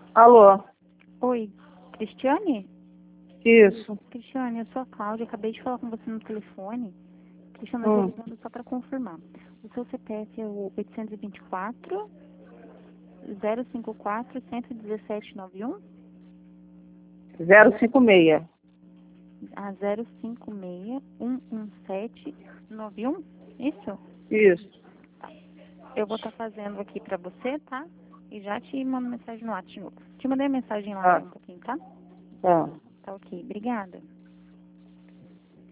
Alô? Oi, Cristiane? Isso. Cristiane, eu sou a Cláudia, acabei de falar com você no telefone. Cristiane, eu tô ligando só para confirmar. O seu CPF é o 824 054 11791? 056. A 056 117 91? Isso? Isso. Eu vou estar fazendo aqui para você, tá? E já te mando mensagem no WhatsApp de novo. Te mandei a mensagem lá Tá. tem um pouquinho, tá? Tá. Tá ok, obrigada.